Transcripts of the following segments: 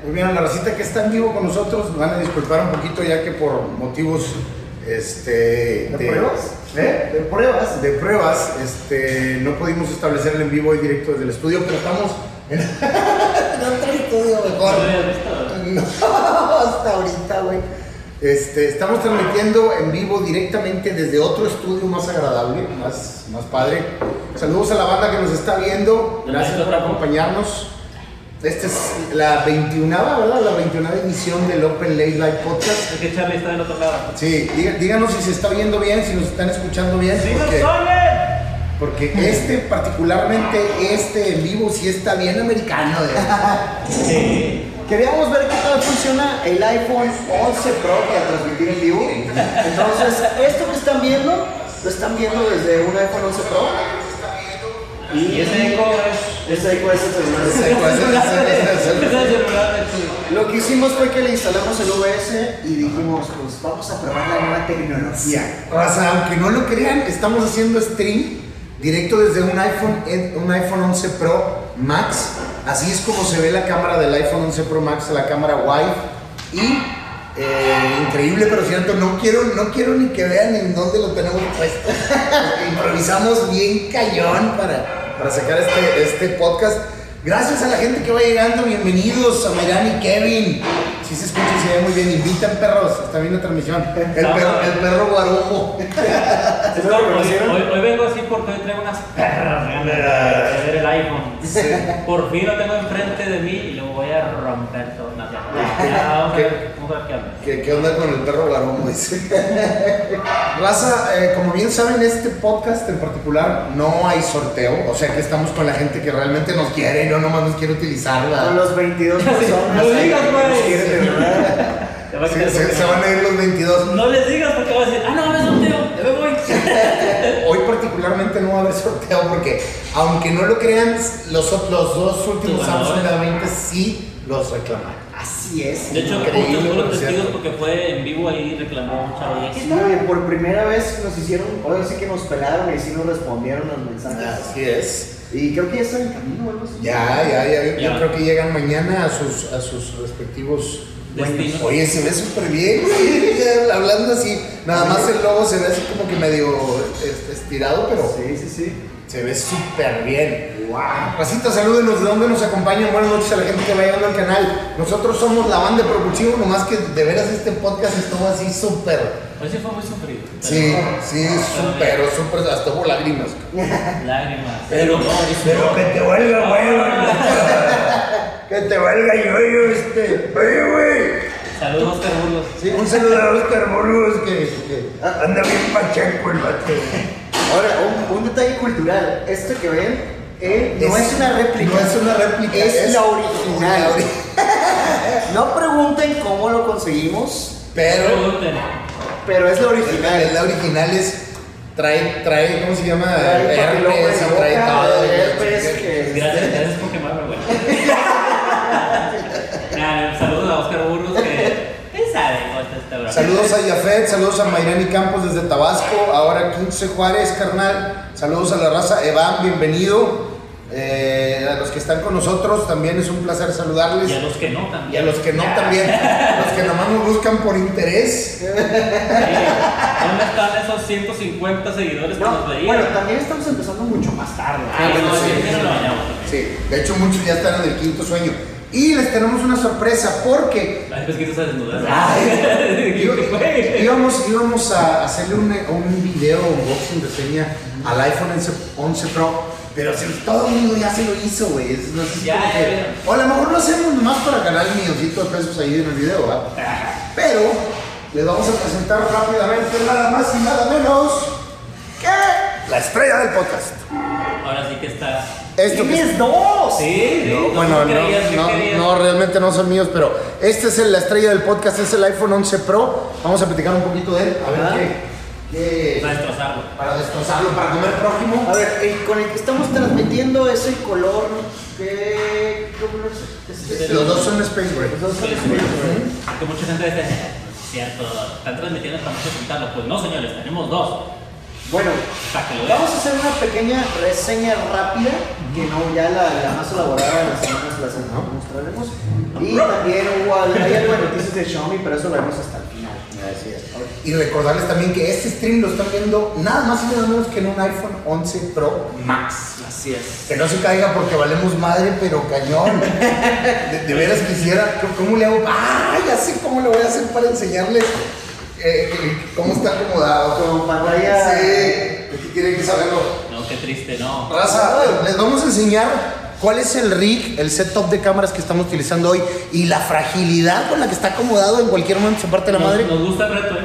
Muy bien, a la racita que está en vivo con nosotros, van a disculpar un poquito ya que por motivos ¿De pruebas? De pruebas, no pudimos establecer el en vivo y directo desde el estudio, pero estamos en otro estudio mejor. No, hasta ahorita, güey. Estamos transmitiendo en vivo directamente desde otro estudio más agradable, más padre. Saludos a la banda que nos está viendo, gracias por acompañarnos. Esta es la 21ª, ¿verdad? La 21ª edición del Open Late Live Podcast. Es que Charlie está del otro lado. Sí, díganos si se está viendo bien, si nos están escuchando bien. ¡Sí nos oyen! Porque particularmente en vivo, sí está bien americano. Sí. Queríamos ver qué tal funciona el iPhone 11 Pro para transmitir en vivo. Entonces, esto que están viendo, lo están viendo desde un iPhone 11 Pro. Y ese eco es el celular. Lo que hicimos fue que le instalamos el OBS y dijimos, pues vamos a probar la nueva tecnología. O sea, aunque no lo crean, estamos haciendo stream directo desde un iPhone 11 Pro Max. Así es como se ve la cámara del iPhone 11 Pro Max, la cámara wide. Y increíble, pero cierto, no quiero ni que vean en dónde lo tenemos puesto. Improvisamos bien cañón para sacar este podcast. Gracias a la gente que va llegando, bienvenidos a Mayrán y Kevin. Si se escucha y se ve muy bien, invitan perros, está viendo la transmisión. El perro guarumo. Hoy vengo así porque hoy traigo unas perras ganas de ver el iPhone. Sí. Por fin lo tengo enfrente de mí y lo voy a romper todo. No, vamos a ver qué onda. ¿Qué onda con el perro guarumo? Dice. Raza, como bien saben, este podcast en particular no hay sorteo. O sea que estamos con la gente que realmente nos quiere y no nomás nos quiere utilizar. Con los 22 personas. No digas, güey. Se van a ir los 22. No les digas porque van a decir, no me sorteo, ya me voy. Hoy particularmente no va a haber sorteo porque, aunque no lo crean, los dos últimos Samsung A20 sí los reclamaron. Así es. De hecho, increíble, muchos fueron por testigos cierto. porque fue en vivo ahí reclamó un chavo. Sí, por primera vez nos hicieron, ahora sí que nos pelaron y sí nos respondieron los mensajes. Así es. Y creo que ya están en camino o algo así. Yo creo que llegan mañana a sus respectivos destinos. Oye, se ve súper bien, güey. Hablando así, nada más el logo se ve así como que medio estirado, pero Sí. se ve súper bien. Wow. Racita, salúdenos, ¿de dónde nos acompañan? Buenas noches a la gente que va llegando al canal. Nosotros somos la banda de Propulsivo, nomás que de veras este podcast estuvo así súper. Hoy sí fue muy sufrido. Sí, súper, hasta hubo lágrimas. Lágrimas. Pero que te valga, güey. Que te valga yo, Oye, güey. Saludos, Oscar Burgos. Sí, un saludo a Oscar Burgos que anda bien pacheco el vato. Ahora, un detalle cultural. Esto que ven no es una réplica. No es una réplica. Es la original. No pregunten cómo lo conseguimos, pero es la original. La original trae, ¿cómo se llama? Trae herpes, trae todo. Gracias por quemarme, güey. Saludos a Oscar Burgos que sabe cómo está esta broma. Saludos a Yafet, saludos a Mayrani Campos desde Tabasco, ahora 15 Juárez, carnal. Saludos a la raza. Evan, bienvenido. A los que están con nosotros también es un placer saludarles. Y a los que no también. Y a los que no también. Los que nomás nos buscan por interés. Sí. ¿Dónde están esos 150 seguidores que nos veían? Bueno, también estamos empezando mucho más tarde. Sí, de hecho muchos ya están en el quinto sueño. Y les tenemos una sorpresa porque Ay, pues que tú sabes desnudar. íbamos a hacerle un video unboxing reseña al iPhone 11 Pro. Pero todo el mundo ya se lo hizo, güey. No sé si o a lo mejor lo hacemos nomás para ganar el milloncito de pesos ahí en el video, ¿verdad? Pero les vamos a presentar rápidamente nada más y nada menos que la estrella del podcast. Ahora sí que está. ¡Tienes dos! Sí, No, realmente no son míos, pero este es la estrella del podcast, es el iPhone 11 Pro. Vamos a platicar un poquito de él, a ver qué. Para destrozarlo. Para destrozarlo, para comer prójimo. A ver, con el que estamos transmitiendo es el color que... Los dos son Space Gray. Que mucha gente dice, cierto, están transmitiendo para no presentarlo. Pues no, señores, tenemos dos. Bueno, Para que lo vamos a hacer una pequeña reseña rápida, que no, ya la más elaborada la semana las mostraremos. Y también hay algo de noticias de Xiaomi, pero eso lo vemos hasta el final. Así es. Y recordarles también que este stream lo están viendo nada más y nada menos que en un iPhone 11 Pro Max. Así es. Que no se caiga porque valemos madre, pero cañón. De veras quisiera, ¿cómo le hago? ¡Ah! Ya sé cómo lo voy a hacer para enseñarles cómo está acomodado. Como pantalla. Sí, aquí tienen que saberlo. No, qué triste, no. Raza, les vamos a enseñar cuál es el rig, el setup de cámaras que estamos utilizando hoy y la fragilidad con la que está acomodado. En cualquier momento se parte la madre. Nos gusta el reto,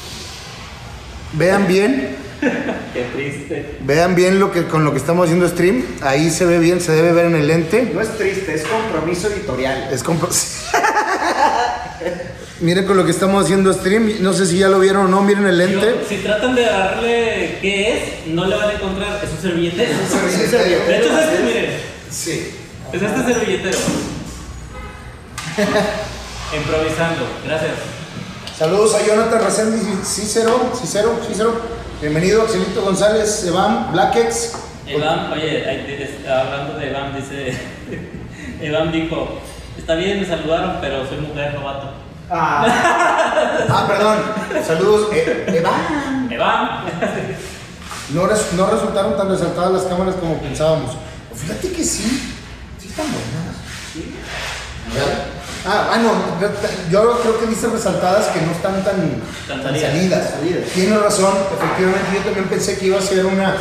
Vean bien. Qué triste. Vean bien con lo que estamos haciendo stream. Ahí se ve bien, se debe ver en el lente. No es triste, es compromiso editorial. Miren con lo que estamos haciendo stream. No sé si ya lo vieron o no. Miren el lente. Si tratan de darle qué es, no le van a encontrar. Es un servilletero. De hecho, es este, miren. Sí. Es este servilletero. Improvisando. Gracias. Saludos a Jonathan Reséndiz, Cicero. Bienvenido, Axelito González, Evan, Blackex. Evan, oye, hablando de Evan, dice. Evan dijo: está bien, me saludaron, pero soy mujer, no vato. Perdón. Saludos, Evan. Evan. No resultaron tan resaltadas las cámaras como pensábamos. Fíjate que sí están buenas. Sí. Yo creo que dice resaltadas que no están tan salidas. Tienes razón, efectivamente yo también pensé que iba a ser unos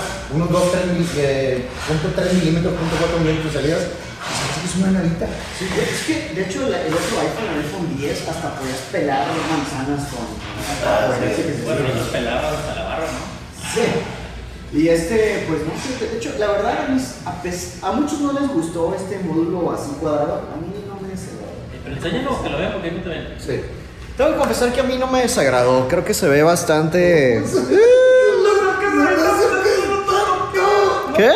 3 milímetros, 0.4 milímetros de salidas. Es una navita. Sí, es que de hecho el otro iPhone, el iPhone 10, hasta podías pelar manzanas con. Bueno, los pelaban hasta la barra, ¿no? Sí. Y pues no sé, de hecho, la verdad a muchos no les gustó este módulo así cuadrado, a mí no me desagradó. Pero enséñanos que lo vean porque a mí también. Sí. Tengo que confesar que a mí no me desagradó, creo que se ve bastante... ¿Qué?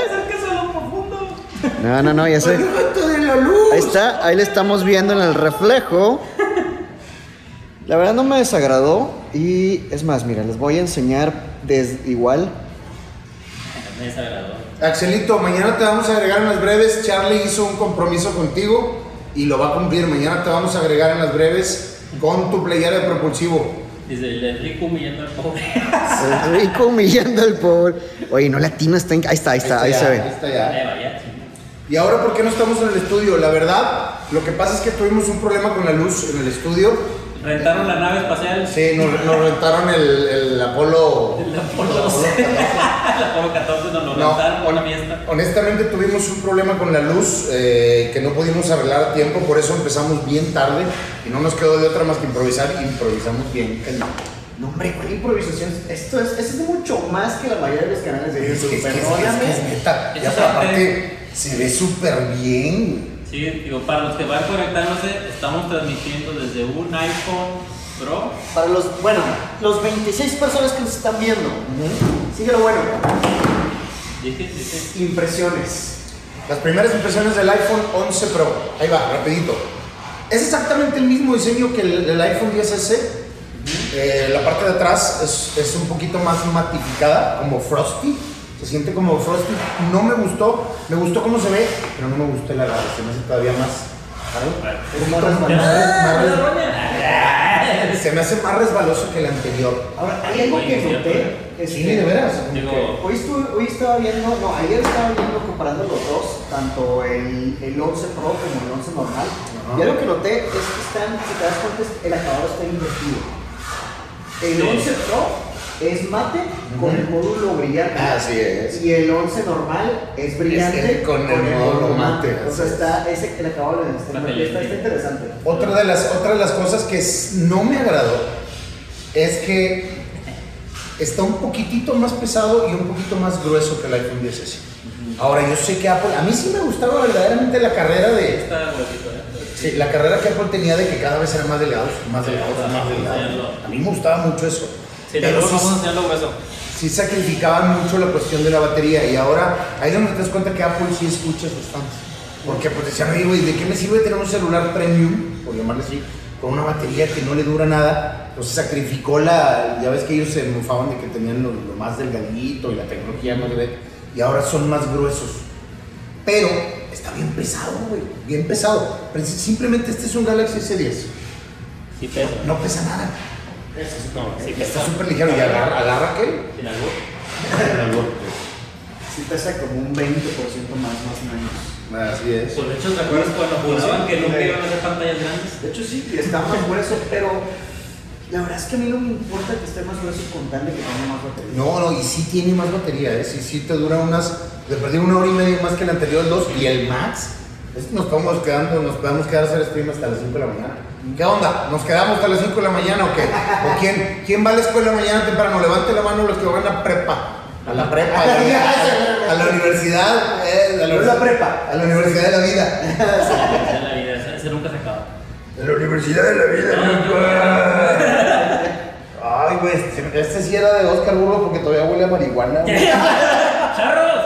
No, ya sé. Ahí está, ahí le estamos viendo en el reflejo. La verdad no me desagradó y es más, mira, les voy a enseñar igual. Me desagradó. Axelito, mañana te vamos a agregar en las breves. Charlie hizo un compromiso contigo y lo va a cumplir. Mañana te vamos a agregar en las breves con tu playera de propulsivo. Dice, el rico humillando al pobre. El rico humillando al pobre. Oye, no latino está en... Ahí se ve. Ahí está ya. Y ahora, ¿por qué no estamos en el estudio? La verdad, lo que pasa es que tuvimos un problema con la luz en el estudio. ¿Rentaron la nave espacial? Sí, nos rentaron el Apolo. El Apolo 12. El Apolo 14 nos lo rentaron por la fiesta. Honestamente, tuvimos un problema con la luz que no pudimos arreglar a tiempo, por eso empezamos bien tarde y no nos quedó de otra más que improvisar. Improvisamos bien. No, hombre, ¿cuál improvisación? Esto es mucho más que la mayoría de los canales de YouTube. Perdóname. Es neta. Y aparte, se ve súper bien. Sí, digo, para los que van conectándose, estamos transmitiendo desde un iPhone Pro. Para los 26 personas que nos están viendo. Sigue lo bueno. Dije. Impresiones. Las primeras impresiones del iPhone 11 Pro. Ahí va, rapidito. Es exactamente el mismo diseño que el iPhone 10S. La parte de atrás es un poquito más matificada, como frosty. Se siente como frosty. No me gustó cómo se ve, pero no me gustó el agarre. Se me hace todavía más. Se me hace más resbaloso que el anterior. Ahora, hay algo que noté. Sí, de veras. Hoy estaba viendo, ayer estaba viendo comparando los dos, tanto el 11 Pro como el 11 normal. Y algo que noté es que si te das cuenta, el acabado está invertido. El 11 Pro es mate con el módulo brillante. Así es. Y el 11 normal es brillante con el módulo mate. O sea, el acabado está interesante. Otra de las cosas que no me agradó es que está un poquitito más pesado y un poquito más grueso que el iPhone 10S. Ahora, yo sé que Apple, a mí sí me gustaba verdaderamente la carrera de... Sí, la carrera que Apple tenía de que cada vez eran más delgados. A mí me gustaba mucho eso. Sí, pero vamos a enseñarlo grueso. Sí sacrificaban mucho la cuestión de la batería y ahora ahí es donde te das cuenta que Apple sí escucha a sus fans. Porque pues decían, oye, güey, ¿de qué me sirve tener un celular premium, por llamarle así, con una batería que no le dura nada? Entonces sacrificó ya ves que ellos se mofaban de que tenían lo más delgadito y la tecnología más grande, y ahora son más gruesos. Pero está bien pesado, güey. Bien pesado. Pero simplemente este es un Galaxy S10. Sí pesa. No pesa nada. No, sí Está pesa. súper ligero. Y agarra aquel. Sin albur. Sí pesa como un 20% más o menos. Así es. Pues de hecho, ¿te acuerdas cuando jugaban que nunca iban a hacer pantallas grandes? De hecho sí, que está más grueso, pero la verdad es que a mí no me importa que esté más grueso con tal de que tenga más batería. No, y sí tiene más batería, ¿eh? Sí te dura de perdí 1 hora y media más que el anterior 2 y el Max. Nos podemos quedar a hacer stream hasta las 5 de la mañana. ¿Qué onda? ¿Nos quedamos hasta las 5 de la mañana o qué? ¿O quién va a la escuela mañana temprano? Levante la mano los que van a prepa. A la prepa, a la universidad. La prepa. A la universidad de la vida. Esa es la vida, ese nunca se acaba. A la universidad de la vida. Ay, güey, este sí era de Oscar Burro porque todavía huele a marihuana. ¡Charros!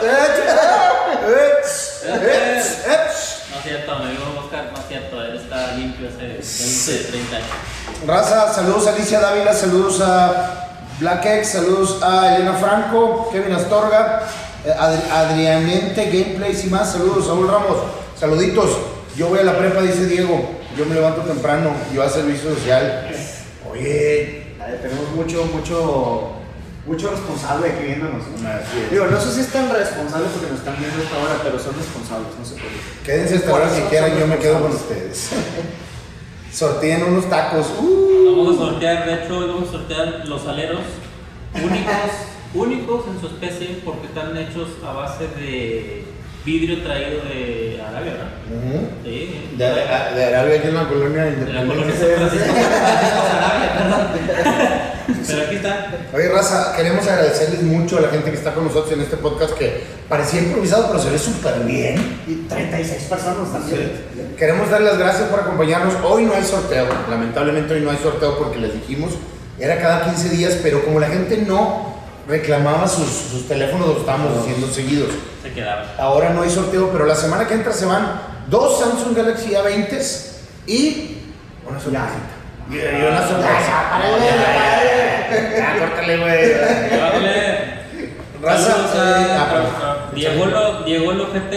No es cierto, me digo Oscar, no es cierto, él está limpio hace 20, 30 años. Raza, saludos a Alicia Dávila, saludos a Black X, saludos a Elena Franco, Kevin Astorga, Adrianente Gameplays y más, saludos, Saúl Ramos, saluditos. Yo voy a la prepa, dice Diego, yo me levanto temprano, yo a servicio social. Oye, tenemos mucho responsable aquí viéndonos. así es. Digo, no sé si es tan responsable porque nos están viendo esta hora, pero son responsables, no se puede. Quédense hasta ahora si quieran, yo me quedo con ustedes. Sorteen unos tacos. Vamos a sortear, de hecho, hoy vamos a sortear los aleros únicos en su especie porque están hechos a base de vidrio traído de Arabia, ¿verdad? Sí. De Arabia, aquí en la colonia De la colonia independiente. San Francisco, Arabia, perdón. Pero aquí está. Oye, raza, queremos agradecerles mucho a la gente que está con nosotros en este podcast que parecía improvisado, pero se ve súper bien. Y 36 personas también. Queremos dar las gracias por acompañarnos. Hoy no hay sorteo, lamentablemente hoy no hay sorteo porque les dijimos, era cada 15 días, pero como la gente no reclamaba sus teléfonos, los estábamos haciendo seguidos. Se quedaron. Ahora no hay sorteo, pero la semana que entra se van 2 Samsung Galaxy A20s y una sorpresita. Y una sorpresa. Ya, córtale, güey. Bájale. Raza, Saludos a perdón. Diego el OGT.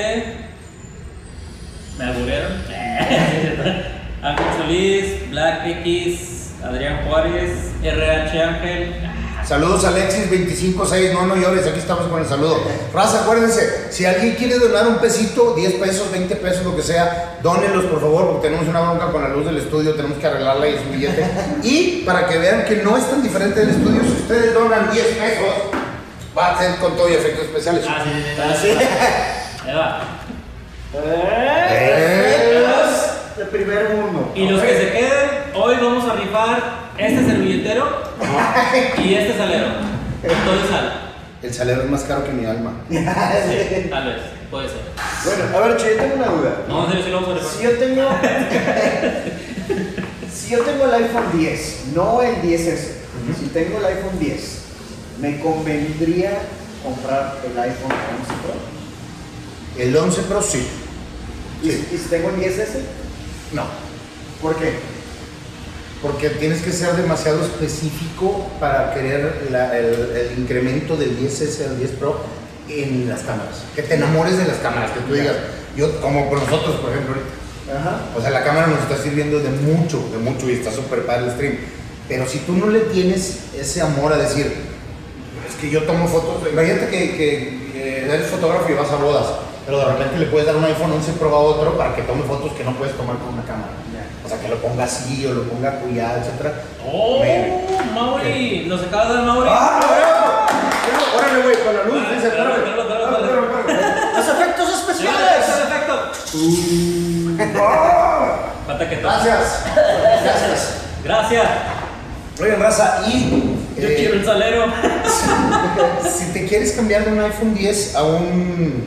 Me aburrieron. Ángel Solís, Black X, Adrián Juárez, RH Ángel. Saludos Alexis 256, no llores, aquí estamos con el saludo. Raza, acuérdense, si alguien quiere donar un pesito, 10 pesos, 20 pesos, lo que sea, dónenlos por favor, porque tenemos una bronca con la luz del estudio, tenemos que arreglarla y es un billete. Y para que vean que no es tan diferente del estudio, si ustedes donan 10 pesos, va a ser con todo y efectos especiales. Sí. Ahí va. De primer mundo. Y los que se queden, hoy vamos a rifar este servilletero y este salero. Todo sal. El salero es más caro que mi alma. Sí, tal vez, puede ser. Bueno, a ver, Che, yo tengo una duda. No, en serio, sí lo vamos a rifar. Si yo tengo el iPhone 10, no el 10S, si tengo el iPhone 10, ¿me convendría comprar el iPhone 11 Pro? El 11 Pro sí. ¿Y si tengo el 10S? No. ¿Por qué? Porque tienes que ser demasiado específico para querer el incremento del 10S al 10 Pro en las cámaras. Que te enamores de las cámaras, que tú digas, yo como con nosotros, por ejemplo, ahorita. Ajá. O sea, la cámara nos está sirviendo de mucho y está súper padre el stream. Pero si tú no le tienes ese amor a decir, es que yo tomo fotos, imagínate que eres fotógrafo y vas a bodas, pero de repente le puedes dar un iPhone 11 Pro a otro para que tome fotos que no puedes tomar con una cámara. O sea, que lo ponga así o lo ponga apoyado, etc. ¡Oh! ¡Mauri! ¡Nos acaba de dar Mauri! ¡Órale, güey! Con la luz, dice, Claro. ¡Los efectos especiales! Falta que Gracias. Gracias. Oigan, raza, y Yo quiero el salero. si te quieres cambiar de un iPhone 10 a un...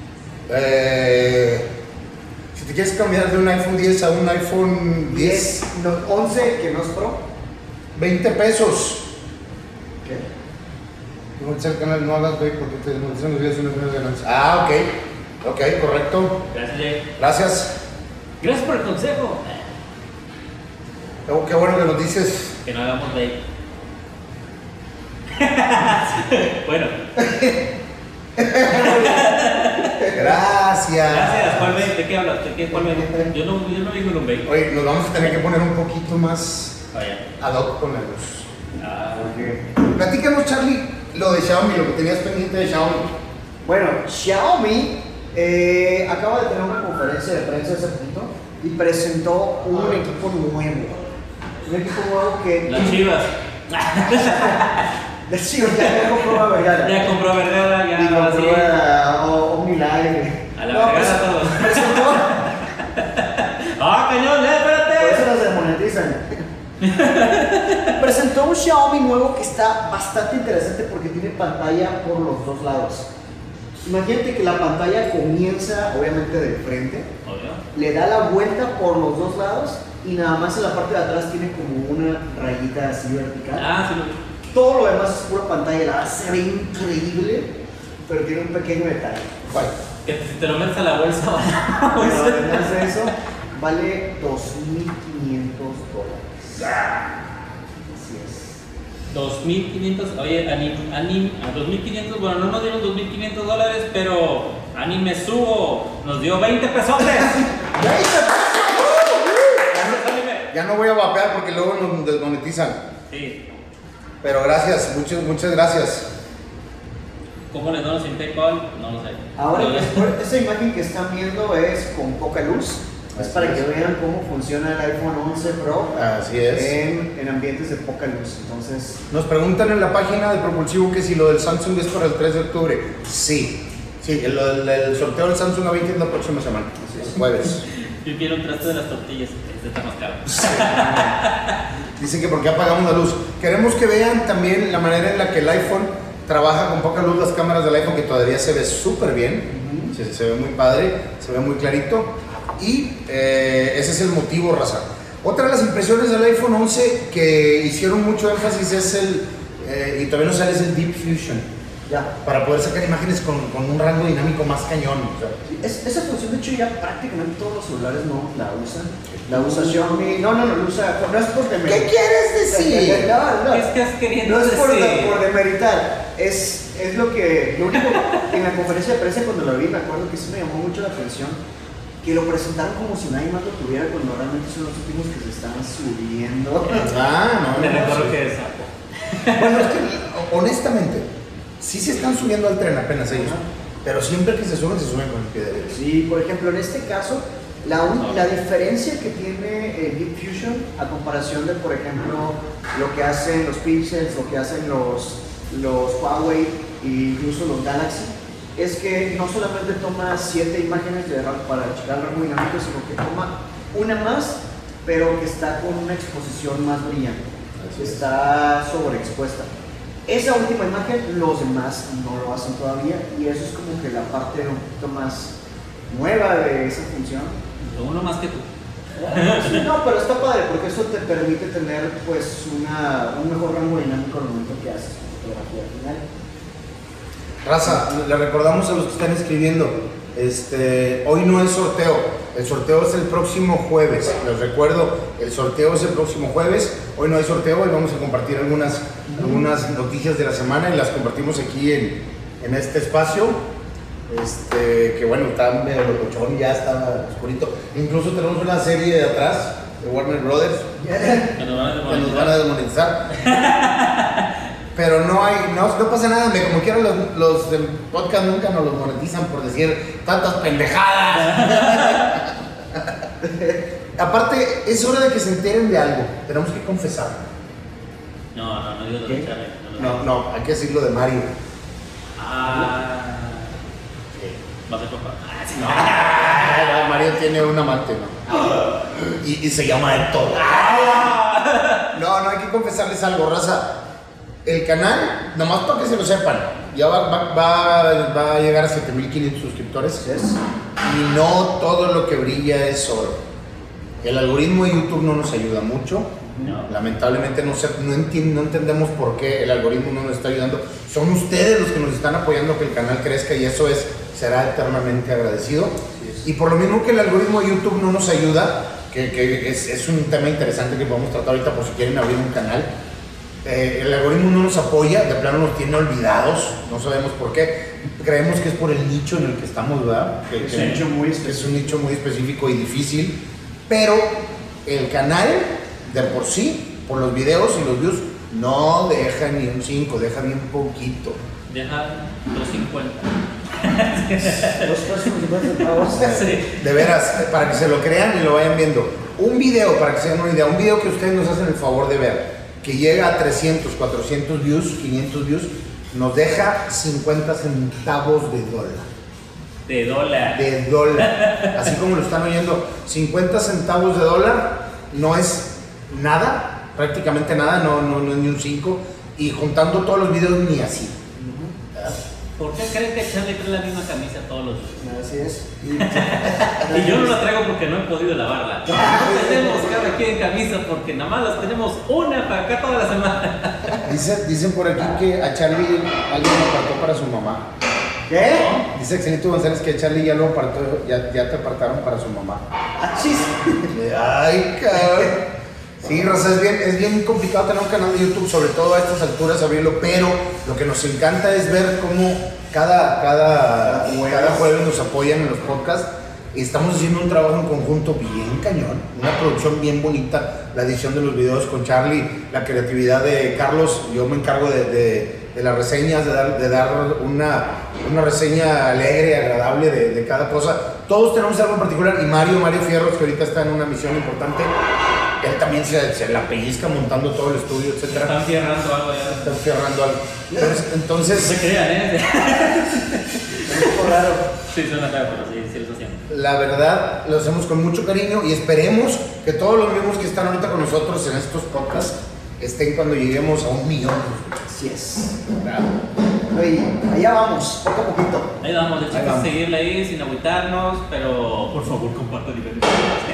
si te quieres cambiar de un iPhone 10 a un iPhone 10, 11 que no es Pro. 20 pesos. ¿Qué? No el canal, no hagas, güey, porque te denuncian los videos y no tienes ganancias. Ah, ok, correcto. Gracias, Jay. Gracias. Gracias por el consejo. Oh, qué bueno que nos dices. Que no hagamos vape. Bueno. Gracias. Gracias. Gracias. ¿Cuál ve? ¿De qué hablas? ¿Cuál ve? Yo no digo en un ve. Oye, nos vamos a tener que poner un poquito más Vaya. ad hoc con la luz. Platícanos, Charlie, lo de Xiaomi, lo que tenías pendiente de Xiaomi. Bueno, Xiaomi acaba de tener una conferencia de prensa hace poquito y presentó un equipo nuevo. Un equipo nuevo que... Las Chivas. Las Chivas ya compró a Vergara. Ya compró Vergara, ya Y ahora sí. compró a OmniLive. A la Vergara todos. Presentó... ¡Ah, cañón! Por ¡Espérate! eso los desmonetizan. Presentó un Xiaomi nuevo que está bastante interesante porque tiene pantalla por los dos lados. Imagínate que la pantalla comienza obviamente de frente, Obvio. le da la vuelta por los dos lados y nada más en la parte de atrás tiene como una rayita así vertical. Ah, sí lo vi. Todo lo demás es pura pantalla, la verdad se ve increíble, pero tiene un pequeño detalle. Bye. Que si te lo metes a la bolsa, Pero además de eso, vale $2,500. Así es. 2.500, oye, a 2.500, bueno, no nos dieron $2.500, pero Anime Subo nos dio 20 pesotes. Gracias, Anime. Ya no voy a vapear porque luego nos desmonetizan. Sí. Pero gracias, muchas gracias. ¿Cómo les dono sin PayPal? No lo sé. Ahora, Pero- esa imagen que están viendo es con poca luz. Es Así para es. que vean cómo funciona el iPhone 11 Pro Así es. en ambientes de poca luz. Entonces, Nos preguntan en la página de Propulsivo que si lo del Samsung es para el 3 de octubre. Sí, el sorteo del Samsung A20 es la próxima semana. Así es. El jueves. Yo quiero un traste de las tortillas, este está más caro. Dicen que porque apagamos la luz. Queremos que vean también la manera en la que el iPhone trabaja con poca luz, las cámaras del iPhone, que todavía se ve súper bien. Se ve muy padre, se ve muy clarito. Y ese es el motivo, raza. Otra de las impresiones del iPhone 11 que hicieron mucho énfasis es y todavía no sale, es el Deep Fusion. ya. Para poder sacar imágenes con un rango dinámico más cañón. O sea, Esa función, de hecho, ya prácticamente todos los celulares no la usan. La usa Xiaomi. No la usa. No es por demeritar. ¿qué quieres decir? No. ¿Qué estás queriendo No es por decir? demeritar, es lo único en la conferencia de prensa cuando lo vi, me acuerdo que sí me llamó mucho la atención, que lo presentaron como si nadie más lo tuviera cuando realmente son los últimos que se están subiendo. no, Me no, recuerdo sí. que es Apple. Bueno, es que honestamente, sí se están subiendo al tren apenas ellos, pero siempre que se suben con el pie derecho. Sí, por ejemplo, en este caso, la diferencia que tiene el Deep Fusion a comparación de, por ejemplo, lo que hacen los Pixels, lo que hacen los Huawei e incluso los Galaxy, es que no solamente toma 7 imágenes para checar el rango dinámico, sino que toma una más, pero que está con una exposición más brillante, Así es. está sobreexpuesta. Esa última imagen, los demás no lo hacen todavía, y eso es como que la parte un poquito más nueva de esa función. Uno más que tú. Sí, no, pero está padre porque eso te permite tener pues un mejor rango dinámico al momento que haces tu fotografía final. Raza, le recordamos a los que están escribiendo, hoy no es sorteo, el sorteo es el próximo jueves. Les recuerdo, el sorteo es el próximo jueves, hoy no hay sorteo, hoy vamos a compartir algunas noticias de la semana y las compartimos aquí en este espacio. Que bueno, está medio locochón, ya está oscurito. Incluso tenemos una serie de atrás de Warner Brothers Que nos van a que nos van a desmonetizar. Pero no pasa nada, como quieran los del podcast nunca nos los monetizan por decir tantas pendejadas. Aparte, es hora de que se enteren de algo, tenemos que confesar. No digo de ¿Qué? Charlie. No, hay que decirlo de Mario. Ah. ¿Vas a papá? No, Mario tiene un amante, ¿no? Y se llama Héctor. No, hay que confesarles algo, raza. El canal, nomás para que se lo sepan, ya va a llegar a 7,500 suscriptores. Y no todo lo que brilla es oro. El algoritmo de YouTube no nos ayuda mucho. No. Lamentablemente no entendemos por qué el algoritmo no nos está ayudando. Son ustedes los que nos están apoyando a que el canal crezca y eso será eternamente agradecido. Y por lo mismo que el algoritmo de YouTube no nos ayuda, que es un tema interesante que podemos tratar ahorita por si quieren abrir un canal. El algoritmo no nos apoya, de plano nos tiene olvidados, no sabemos por qué. creemos que es por el nicho en el que estamos, ¿verdad? Es un nicho muy que es un nicho muy específico y difícil, pero el canal de por sí, por los videos y los views, no deja ni un 5, deja bien poquito. Deja 2.50. Los próximos 50 centavos. Sí. De veras, para que se lo crean y lo vayan viendo. Un video, para que se den una idea, un video que ustedes nos hacen el favor de ver, que llega a 300, 400 views, 500 views, nos deja 50 centavos de dólar. De dólar. De dólar. Así como lo están oyendo, 50 centavos de dólar no es nada, prácticamente nada, no es ni un 5. Y juntando todos los videos, ni así. ¿Por qué creen que Charlie trae la misma camisa todos los días? Así es. Y yo no la traigo porque no he podido lavarla. No tenemos cada quien camisa porque nada más las tenemos una para acá toda la semana. Dicen por aquí que a Charlie alguien lo apartó para su mamá. ¿Qué? Dice Excelito González que a Charlie ya lo apartó, ya te apartaron para su mamá. Achis. Ay, cabrón. Sí, Rosa, es bien complicado tener un canal de YouTube, sobre todo a estas alturas abrirlo, pero lo que nos encanta es ver cómo cada jueves nos apoyan en los podcasts y estamos haciendo un trabajo en conjunto bien cañón, una producción bien bonita, la edición de los videos con Charlie, la creatividad de Carlos, yo me encargo de las reseñas, de dar una reseña alegre, agradable de cada cosa. Todos tenemos algo en particular y Mario Fierros, que ahorita está en una misión importante, él también se la pellizca montando todo el estudio, etc. Están fierrando algo ya. Están fierrando algo. Entonces, No se crean, Es un poco raro. Sí, suena feo, pero sí lo hacemos. la verdad, lo hacemos con mucho cariño y esperemos que todos los mismos que están ahorita con nosotros en estos podcasts estén cuando lleguemos a 1 millón. Así es. Oye, allá vamos, poco a poquito. Ahí vamos, de Ahí hecho, vamos. seguirle ahí sin agüitarnos, pero por favor compartan diferentes.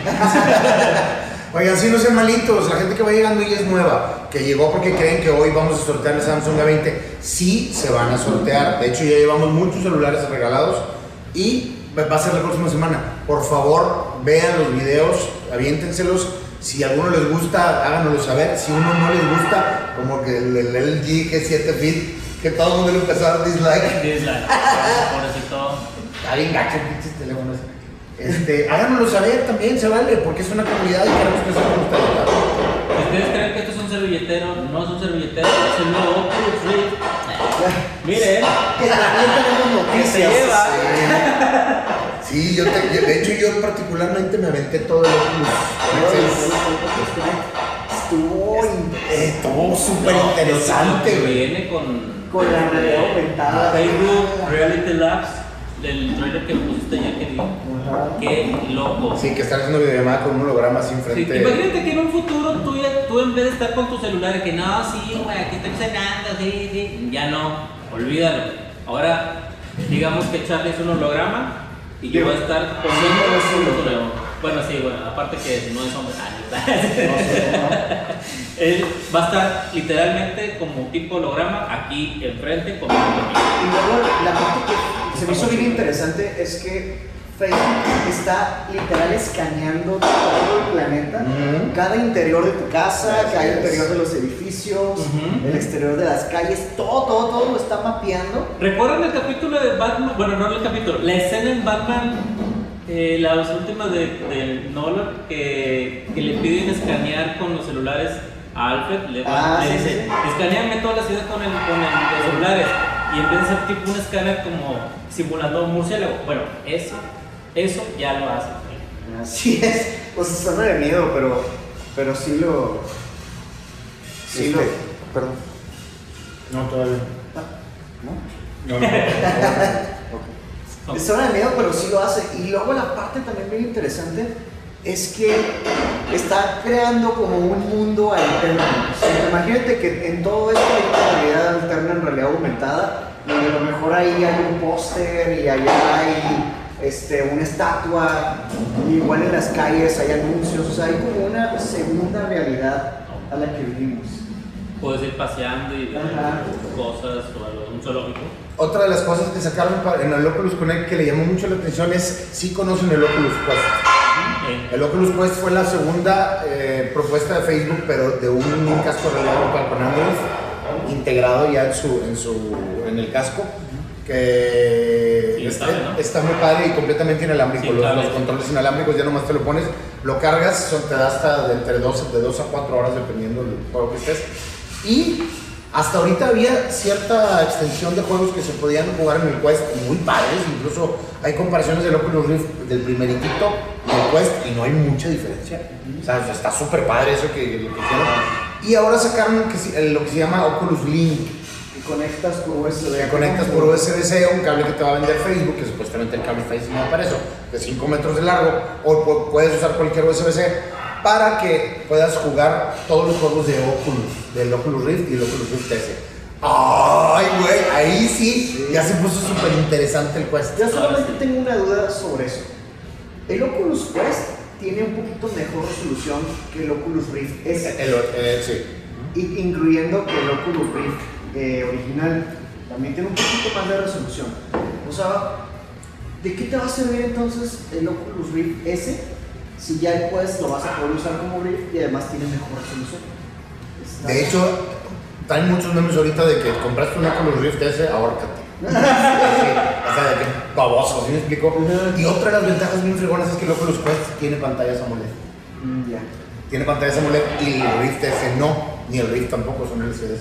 Oigan, sí, no sean malitos, la gente que va llegando y es nueva, que llegó porque creen que hoy vamos a sortear el Samsung A20, sí se van a sortear. De hecho, ya llevamos muchos celulares regalados y va a ser la próxima semana. Por favor, vean los videos, aviéntenselos. Si a alguno les gusta, háganoslo saber. Si a uno no les gusta, como que el LG G7 Fit, que todo el mundo le empezó a dar dislike. Pobrecito. Está bien gacho, pinches teléfonos. Háganoslo saber también, se vale, porque es una comunidad y queremos crecer con ustedes, ¿verdad? Si ustedes creen que esto es un servilletero, no es un servilletero, es el nuevo Oculus Rift. Miren, Que también tenemos que se noticias. lleva. Sí, de hecho yo particularmente me aventé todo el Oculus. Estuvo súper interesante, Que güey. viene Con la realidad aumentada. Facebook Reality Labs, del trailer que pusiste ya que vi. Qué loco. Sí, que están haciendo videollamada con un holograma así Sí, enfrente. imagínate que en un futuro tú en vez de estar con tu celular, que no, sí, güey, aquí estoy cenando, sí, ya no, olvídalo. Ahora, digamos que Charlie es un holograma y yo voy a estar poniendo bueno, sí, bueno, aparte que no es hombre, él va a estar literalmente como tipo holograma aquí enfrente con Y luego la parte que se me hizo bien interesante es que Facebook está literal escaneando todo el planeta, cada interior de tu casa, cada interior de los edificios, el exterior de las calles, todo lo está mapeando. ¿Recuerdan el capítulo de Batman? Bueno, no el capítulo, la escena en Batman, las últimas de Nolan, que le piden escanear con los celulares a Alfred, le dice, escaneame toda la ciudad con los celulares, y en vez de ser tipo un escáner como simulando un murciélago, bueno, eso ya lo hace. Así es, pues suena de miedo, pero sí lo... Perdón. No, todavía. ¿No? No. Suena de miedo, pero sí lo hace. Y luego la parte también bien interesante es que está creando como un mundo alterno. O sea, imagínate que en todo esto hay una realidad alterna, en realidad aumentada, donde a lo mejor ahí hay un póster y allá hay una estatua, y igual en las calles hay anuncios, o sea, hay como una segunda realidad a la que vivimos. Puedes ir paseando y ver cosas o algo, un zoológico. Otra de las cosas que sacaron en el Oculus Connect que le llamó mucho la atención es, sí conocen el Oculus Quest. El Oculus Quest fue la segunda propuesta de Facebook, pero de un casco de realidad virtual con Android integrado ya en el casco. que Sí, ¿no? está muy padre y completamente inalámbrico. Sí, Los controles inalámbricos ya nomás te lo pones, lo cargas, te da hasta de entre 2 a 4 horas dependiendo del juego que estés. Y hasta ahorita había cierta extensión de juegos que se podían jugar en el Quest muy padres, incluso hay comparaciones del Oculus Rift del primeritito y el Quest y no hay mucha diferencia. O sea, está súper padre eso que hicieron. Y ahora sacaron lo que se llama Oculus Link. Y conectas por USB. Que conectas por USB-C a un cable que te va a vender Facebook, que supuestamente el cable está diseñado para eso, de 5 metros de largo, o puedes usar cualquier USB-C para que puedas jugar todos los juegos de Oculus, del Oculus Rift y el Oculus Rift S. ¡Ay, güey! Ahí sí, ya se puso súper interesante el Quest. Yo solamente tengo una duda sobre eso. El Oculus Quest tiene un poquito mejor resolución que el Oculus Rift S. Sí. Incluyendo que el Oculus Rift original también tiene un poquito más de resolución. O sea, ¿de qué te va a servir entonces el Oculus Rift S si ya el Quest lo vas a poder usar como Rift y además tiene mejor resolución? De hecho, traen muchos memes ahorita de que compraste un Oculus Rift S, ahórcate. Sí, o sea, de que baboso, ¿sí me explico? Y otra de las ventajas bien fregonas es que el Oculus Quest tiene pantallas AMOLED. Ya. Tiene pantallas AMOLED y el Rift S no, ni el Rift tampoco, son LCDs.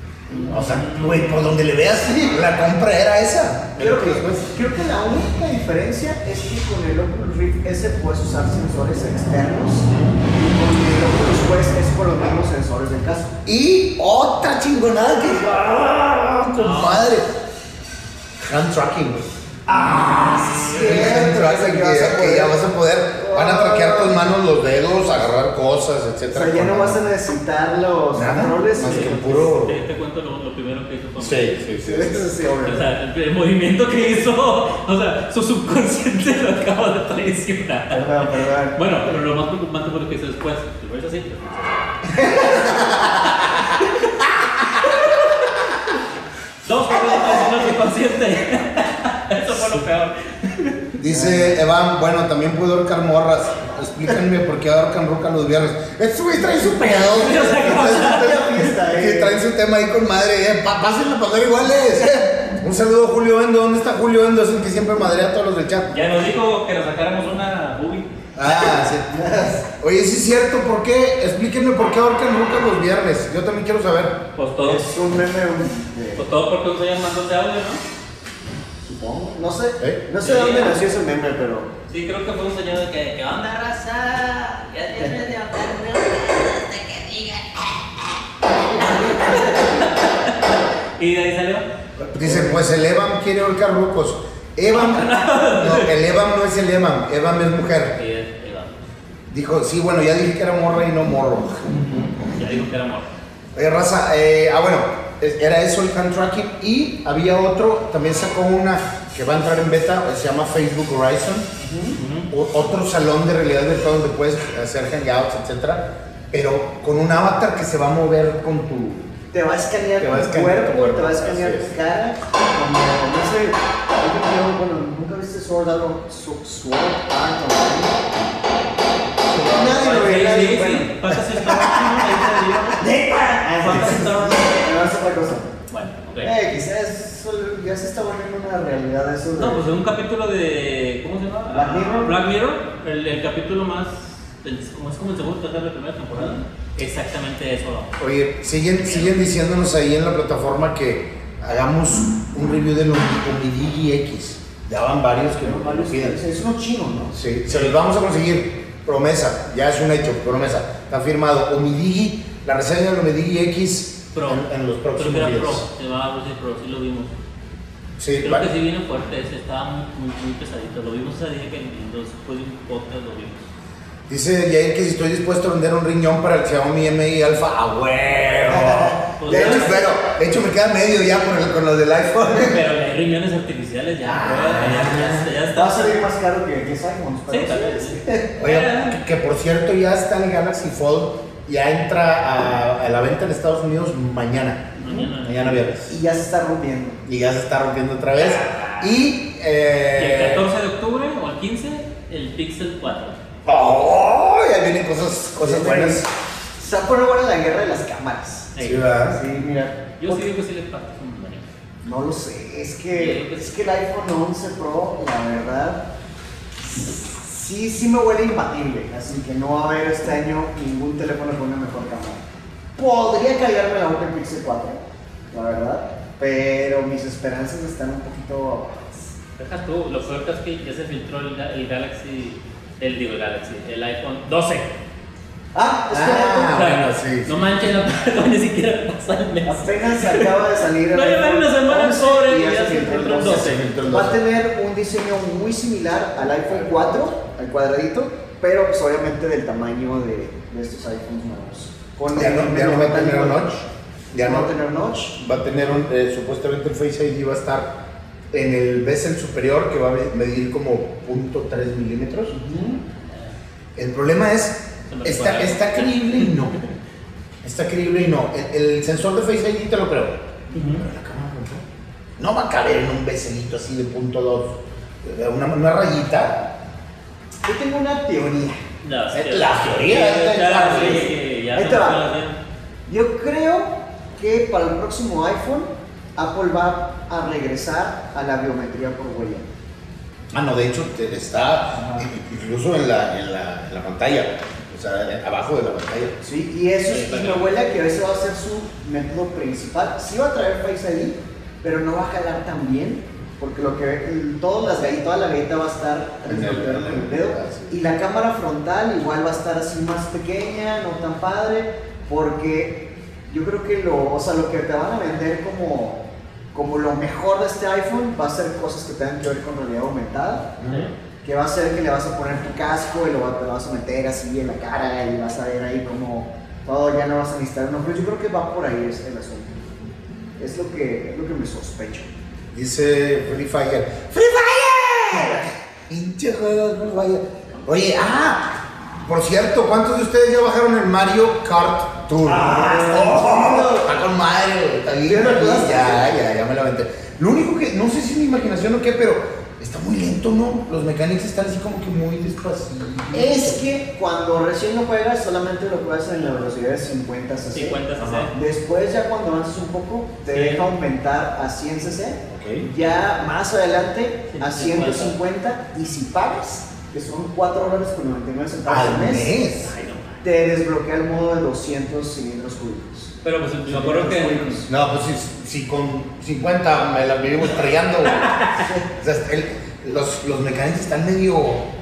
O sea, güey, por donde le veas, la compra era esa. Creo que la única diferencia es que con el Oculus Rift S puedes usar sensores externos y con el Oculus Quest es por los mismos sensores del casco. Y otra chingonada que... ¡Ah, compadre! Hand tracking, güey. Sí, Hand tracking, que ya vas a poder... Van a traquear tus manos, los dedos, agarrar cosas, O etcétera. sea, ya no vas a necesitar los controles. Más que puro... Te cuento lo primero que hizo con Sí. Eso sí, obvio. O sea, el movimiento que hizo, o sea, su subconsciente lo acaba de traicionar. Perdón. Bueno, pero lo más preocupante fue lo que hizo después. Lo ves así. Dos personas traicionó su subconsciente. Eso fue lo peor. Dice Evan, bueno, también puedo ahorcar morras. Explíquenme por qué ahorcan ruca los viernes. Estos güey traen su pedo. Que traen su tema ahí con madre. Pásenla para andar iguales. Un saludo a Julio Endo. ¿Dónde está Julio Endo? Es el que siempre madrea a todos los del chat. Ya nos dijo que nos sacáramos una ubi. Ah, sí. Oye, sí es cierto. ¿Por qué? Explíquenme por qué ahorcan ruca los viernes. Yo también quiero saber. Pues todo. Es un meme. Pues todo porque usan mandos de audio, ¿no? Supongo. No sé. No sé de dónde nació ese meme, pero. Sí, creo que fue un señor de que onda raza, ya tienes de que diga. Y de ahí salió. Dice, pues el Evan quiere ahorcar rucos. Evan, no, el Evan no es el Evan. Evan es mujer. Sí, Dijo, sí, bueno, ya dije que era morra y no morro. ya dijo que era amor. Oye, raza, bueno, era eso el hand tracking y había otro, también sacó una que va a entrar en beta, se llama Facebook Horizon, otro salón de realidad virtual donde puedes hacer hangouts, etcétera, pero con un avatar que se va a mover con tu... Te va a escanear tu cuerpo, te va a escanear tu cara. Como, no sé, bueno, nunca viste Sword Art Online. Nadie lo ve, nadie. Sí, pasa si está ahí Pasa si está. No, es otra cosa. Bueno, ok. Quizás ya se está volviendo una realidad eso. No, pues en un capítulo de. ¿Cómo se llama? Black Mirror. Black Mirror, el capítulo más. Como es como el segundo tercer de la primera temporada. Exactamente eso. Oye, siguen diciéndonos ahí en la plataforma que hagamos un review de los Omidigi X. Ya van varios que nos lo piden. Es uno chino, ¿no? Sí, se los vamos a conseguir. Promesa, ya es un hecho, promesa. Está firmado. Omidigi, la reseña del Omidigi X Pro. en los próximos Creo que días. era Pro, se va a decir Pro, sí lo vimos. Sí, Creo vale. que sí viene fuerte, ese estaba muy pesadito. Lo vimos ese día que después de un podcast lo vimos. Dice Jair que si estoy dispuesto a vender un riñón para el Xiaomi Mi Alpha, ¡a huevo! De hecho me queda medio ya con los del iPhone. Pero hay riñones artificiales ya está. Va a salir más caro que Simons. Sí, tal vez. Oye, que por cierto ya está el Galaxy Fold, ya entra a la venta en Estados Unidos mañana viernes. Y ya se está rompiendo. Y ya se está rompiendo otra vez. Y el 14 de octubre o el 15, el Pixel 4. ¡Oh! Ya vienen cosas buenas. Se ha ponido buena la guerra de las cámaras. Sí, ¿verdad? Sí, mira. Yo sí digo que sí le falta un manejo. No lo sé, es que el iPhone 11 Pro, la verdad, sí me huele imbatible, así que no va a haber este año ningún teléfono con una mejor cámara. Podría callarme la boca el Pixel 4, la verdad, pero mis esperanzas están un poquito bajas. Deja tú, lo peor es que ya se filtró el iPhone 12. Ah, es correcto. Bueno, sí. No manches, no, ni siquiera pasa el mes. Apenas acaba de salir el No llevan una semana 11 sobre y y ya ya se se filtró el filtró el 12. 12. Va a tener un diseño muy similar al iPhone 4, al cuadradito, pero pues obviamente del tamaño de estos iPhones nuevos. Ya no va a tener notch. Ya no va a tener notch. Va a tener supuestamente el Face ID va a estar en el bezel superior, que va a medir como 0.3 milímetros. El problema es, está creíble y no. Está creíble y no. El sensor de Face ID te lo creo. Pero la cámara no va a caber en un bezelito así de 0.2. Una rayita. Yo tengo una teoría. La teoría. Ahí te va. Yo creo que para el próximo iPhone, Apple va a regresar a la biometría por huella. No, de hecho está incluso en la pantalla, o sea, abajo de la pantalla. Sí, y eso me huele a que ese va a ser su método principal. Sí va a traer Face ID, pero no va a jalar tan bien, porque toda la galleta va a estar En el con el dedo. Y la cámara frontal igual va a estar así más pequeña, no tan padre, porque yo creo que lo que te van a vender como lo mejor de este iPhone va a ser cosas que tengan que ver con realidad aumentada, que va a ser que le vas a poner tu casco y te lo vas a meter así en la cara y vas a ver ahí como todo, ya no vas a necesitar uno, pero yo creo que va por ahí el asunto. Es lo que me sospecho. Dice Free Fire. ¡Free Fire! Pinche juego Free Fire. Oye, por cierto, ¿cuántos de ustedes ya bajaron el Mario Kart Tour? Está con Mario, está bien. Ya me lo aventé. Lo único que, no sé si es mi imaginación o qué, pero está muy lento, ¿no? Los mecánicos están así como que muy despacito. Es que cuando recién lo juegas, solamente lo juegas en la velocidad de 50 cc. 50 cc. Después, ya cuando avanzas un poco, te deja aumentar a 100 cc. Ya más adelante a 150. Y si pagas, que son $4.99 al mes, te desbloquea el modo de 200 cilindros cúbicos. Pero pues me acuerdo que... No, pues si con 50 me la vivo estrellando. O sea, los mecánicos están medio...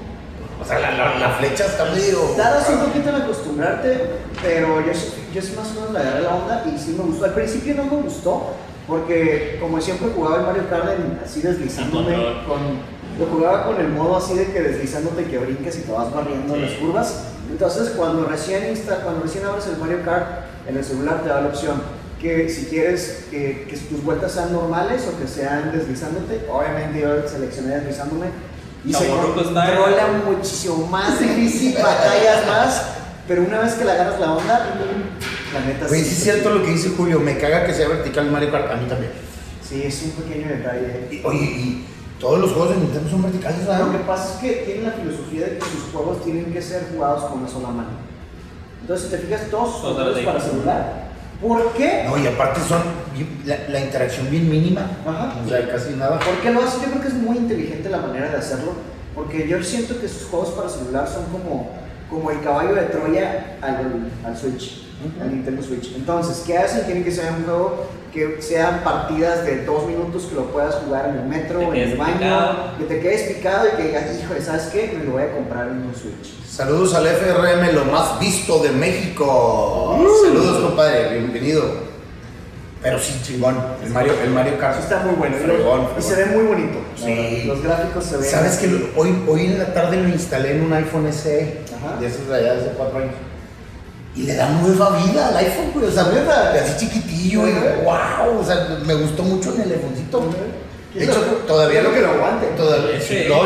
O sea, la flecha está medio... Tardas un poquito en acostumbrarte, pero yo sí más o menos le agarré la onda y sí me gustó. Al principio no me gustó, porque como siempre jugaba el Mario Kart así deslizándome, lo jugaba con el modo así de que deslizándote que brincas y te vas barriendo en las curvas. Entonces cuando recién abres el Mario Kart en el celular te da la opción que si quieres que tus vueltas sean normales o que sean deslizándote. Obviamente yo seleccioné deslizándome y se controla muchísimo más difícil, batallas más, pero una vez que le agarras la onda, la neta sí es cierto lo que dice Julio, me caga que sea vertical Mario Kart, a mí también. Sí, es un pequeño detalle. Oye, y todos los juegos de Nintendo son verticales, ¿verdad? Lo que pasa es que tienen la filosofía de que sus juegos tienen que ser jugados con una sola mano. Entonces, si te fijas, todos sus controles para celular. ¿Por qué? No, y aparte son la interacción bien mínima. O sea, casi nada. ¿Por qué lo hace? Yo creo que es muy inteligente la manera de hacerlo. Porque yo siento que sus juegos para celular son como el caballo de Troya al Switch, al Nintendo Switch. Entonces, ¿qué hacen? Tienen que ser un juego que sean partidas de 2 minutos, que lo puedas jugar en el metro, en el baño, que te quedes picado y que digas, híjole, ¿sabes qué? Me lo voy a comprar en un Switch. Saludos al FRM, lo más visto de México. Saludos, compadre, bienvenido. Pero sí, chingón. El Mario Kart está muy bueno. Fregón. Y se ve muy bonito. Sí. Los gráficos se ven. ¿Sabes que hoy en la tarde lo instalé en un iPhone SE? De esos de allá de hace 4 años. Y le da nueva vida al iPhone, güey. O sea, así chiquitillo. Y wow. O sea, me gustó mucho en el iPhonecito. De hecho, todavía lo que lo aguante. Todavía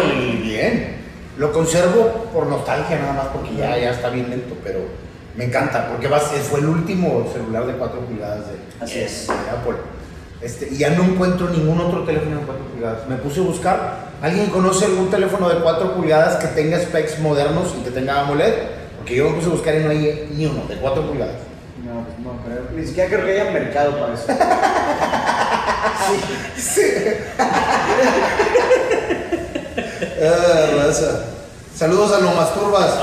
bien. Lo conservo por nostalgia nada más, porque ya está bien lento, pero me encanta, porque fue el último celular de 4 pulgadas de Apple. Y ya no encuentro ningún otro teléfono de 4 pulgadas. Me puse a buscar. ¿Alguien conoce algún teléfono de 4 pulgadas que tenga specs modernos y que tenga AMOLED? Porque yo me puse a buscar y no hay ni uno de 4 pulgadas. No, pero ni siquiera creo que haya mercado para eso. Sí. Raza. Saludos a los masturbas.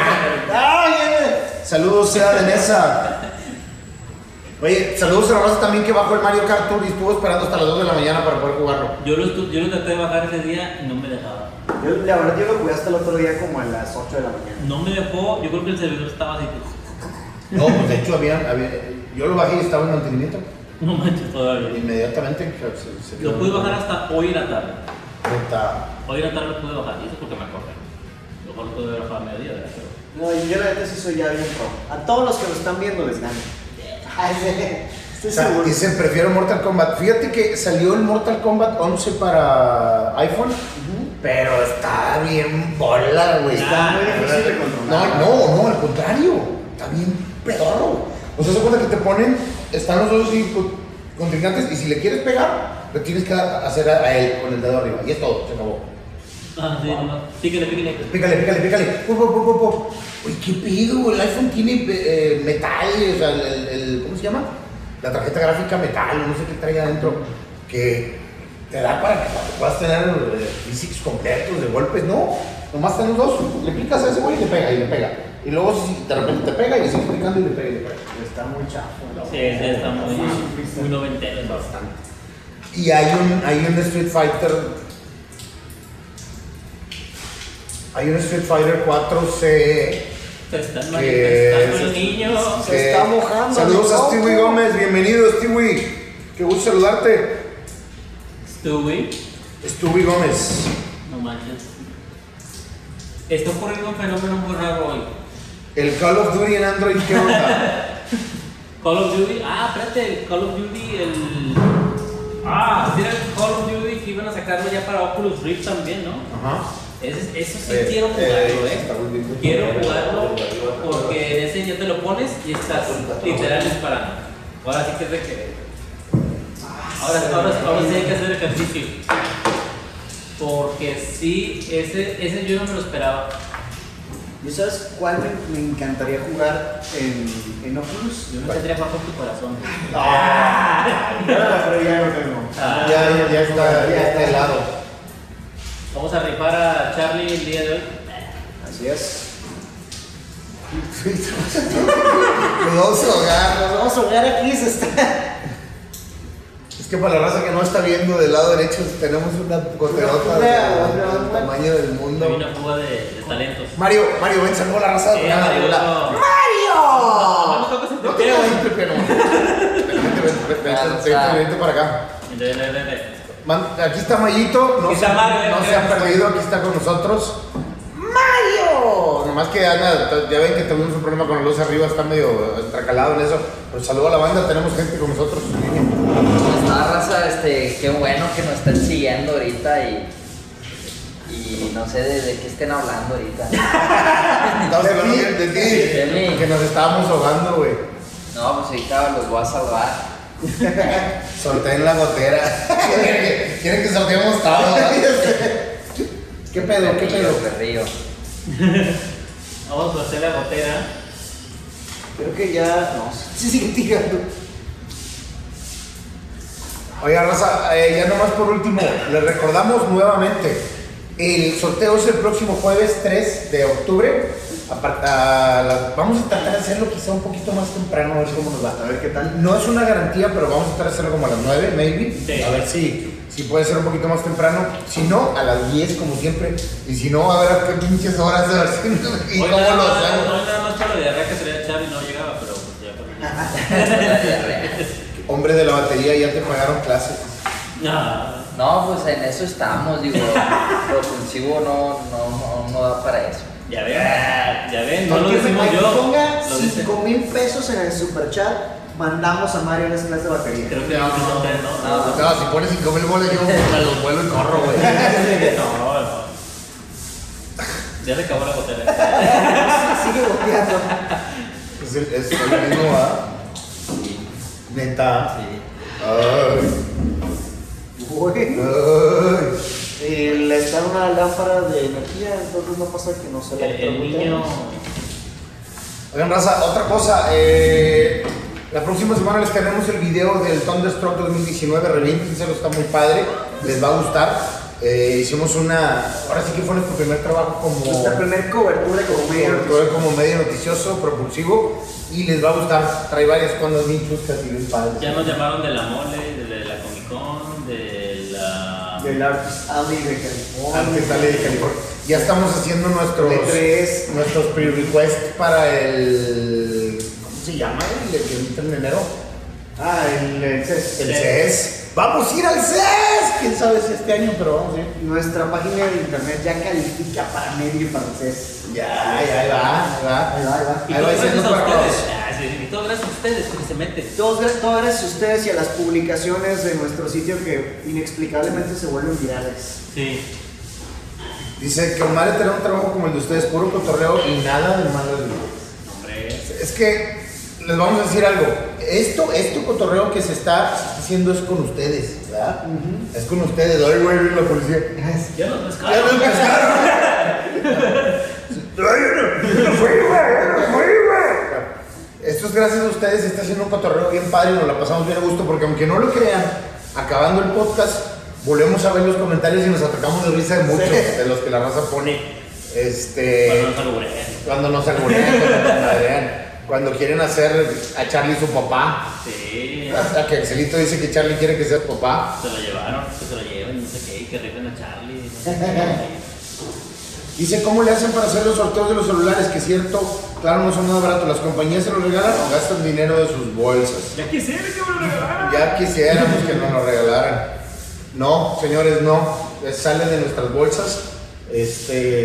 Saludos sea de Nesa. Oye, saludos a la raza también que bajó el Mario Kart Tour y estuvo esperando hasta las 2 de la mañana para poder jugarlo. Yo lo traté de bajar ese día y no me dejaba. La verdad, yo lo jugué hasta el otro día como a las 8 de la mañana. No me dejó, yo creo que el servidor estaba así. No, pues de hecho yo lo bajé y estaba en mantenimiento. No manches, todavía. Inmediatamente. Lo pude bajar hasta hoy en la tarde. Puta. Hoy en la tarde lo pude bajar, y eso porque me acordé. Mejor lo pude haber bajado a mediodía, ¿verdad? Pero... No, yo la neta sí soy ya bien pro. A todos los que lo están viendo les gano. Estoy seguro. Dicen, prefiero Mortal Kombat. Fíjate que salió el Mortal Kombat 11 para iPhone, pero está bien bola, güey. Está muy difícil de controlar. No, al contrario. Está bien pedorro. O sea, se cuenta que te ponen, están los dos contrincantes y si le quieres pegar, le tienes que hacer a él con el dedo arriba. Y es todo, se acabó. Ah, sí, no. Pícale. Pícale. Uy, qué pedo, el iPhone tiene metal, o sea, ¿cómo se llama? La tarjeta gráfica metal, no sé qué trae adentro, que te da para que puedas tener físicos completos de golpes, ¿no? Nomás tenés dos, le picas a ese güey y le pega. Y luego si de repente te pega y le sigues picando y le pega. Está muy chafo. Sí, está muy noventero. Bastante. Y hay un Street Fighter. Hay un Street Fighter 4C. Se están manifestando los niños. Se está mojando. Saludos a Stewie Gómez, bienvenido Stewie. Qué gusto saludarte. Stewie Gómez. No manches. Está ocurriendo un fenómeno muy raro hoy. El Call of Duty en Android, ¿qué onda? Call of Duty, espérate, el Call of Duty, sí era el Call of Duty que iban a sacarlo ya para Oculus Rift también, ¿no? Ajá. Eso sí quiero jugarlo, Quiero jugarlo porque en ese ya te lo pones y estás literal disparando. Ahora sí que es de que... Ahora sí hay que hacer ejercicio. Porque sí, ese yo no me lo esperaba. ¿Y sabes cuál me encantaría jugar en Oculus? Yo me tendría jugar con tu corazón. Pero ya no tengo. Ya está helado. Vamos a rifar a Charlie el día de hoy. Así es. Nos vamos a ahogar. Aquí, se está. Es que para la raza que no está viendo del lado derecho tenemos una goterota del tamaño del mundo. Hay una fuga de talentos. Mario, ven, salvo la raza. Mario. No te voy a decir que no. Vente para acá. Aquí está Mayito, no se ha perdido, aquí está con nosotros. ¡Mario! Nomás que Ana, ya ven que tuvimos un problema con la luz arriba, está medio entracalado en eso. Pero saludo a la banda, tenemos gente con nosotros. ¿Cómo está, raza? Qué bueno que nos estén siguiendo ahorita y no sé de qué estén hablando ahorita. Estamos hablando de ti, que nos estábamos ahogando, güey. No, pues ahorita los voy a salvar. Solté en la gotera. Quieren que soltemos todo. ¿Qué pedo? Río. Vamos a hacer la gotera. Creo que ya. No, sí sigue tirando. Oiga, raza, ya nomás por último, les recordamos nuevamente. El sorteo es el próximo jueves 3 de octubre. Vamos a tratar de hacerlo quizá un poquito más temprano, a ver cómo nos va. A ver qué tal. No es una garantía, pero vamos a tratar de hacerlo como a las 9, maybe. Sí. A ver si puede ser un poquito más temprano. Si no, a las 10, como siempre. Y si no, a ver a qué pinches horas, a ver si y Hoy cómo nada lo más- hacemos. hoy nada más para la diarrea que traía Charlie no llegaba, pero pues ya por Hombre de la batería, ya te pagaron clases. No, pues en eso estamos, digo. Lo ofensivo no da para eso. Ya ven, no lo Cualquier decimos que yo. ponga Lo dice. 5,000 pesos en el superchat, mandamos a Mario las clases de batería. Creo que vamos a hacer, ¿no? No, si pones 5,000 bolas, yo me los vuelo y corro, güey. No. Ya se acabó la gotera. Sigue boteando. Es el mismo, ¿ah? Neta. Sí. Ay. Güey. Ay. Le está una lámpara de energía, entonces no pasa que no se la El niño. Oigan, raza, otra cosa. La próxima semana les tenemos el video del Thunderstruck 2019, revíntenselo, está muy padre, les va a gustar. Hicimos ahora sí que fue nuestro primer trabajo como... Nuestra primer cobertura como medio noticioso, propulsivo, y les va a gustar. Trae varias cosas bien chuscas y bien padres. Ya nos llamaron de la Mole, de la Comic Con, de la... Del Artist Alley de California. Artist Alley de California. Ya estamos haciendo nuestros pre-requests para el... ¿Cómo se llama? El que entra en enero. El CES. El CES. ¡Vamos a ir al CES! ¿Quién sabe si este año, pero vamos a ir? Nuestra página de internet ya califica para medio y para el CES. Ya, ahí va. Y Ahí va todo gracias diciendo a para ustedes. todos. Y todo gracias a ustedes, porque se mete. Todo gracias a ustedes y a las publicaciones de nuestro sitio que inexplicablemente se vuelven virales. Sí. Dice que Omar tener un trabajo como el de ustedes, puro cotorreo y nada de malo de Hombre. Es que les vamos a decir algo. Esto cotorreo que se está haciendo es con ustedes, ¿verdad? Es con ustedes. Ay, güey, la policía. Ya nos pescaron. Ya nos pescaron. No fui, güey. Esto es gracias a ustedes. Se está haciendo un cotorreo bien padre y nos la pasamos bien a gusto porque aunque no lo crean, acabando el podcast, volvemos a ver los comentarios y nos atacamos de risa de muchos de los que la raza pone. Cuando nos alburean, cuando quieren hacer a Charlie su papá. Sí. Hasta que Excelito dice que Charlie quiere que sea papá. Se lo llevaron, que se lo lleven, no sé qué, que arreglen a Charlie. No sé qué. Dice, ¿cómo le hacen para hacer los sorteos de los celulares? Que es cierto, claro, no son nada baratos. ¿Las compañías se los regalan o gastan dinero de sus bolsas? Ya quisiera que me lo regalaran. Ya quisiéramos que nos lo regalaran. No, señores, no. Sale de nuestras bolsas. Es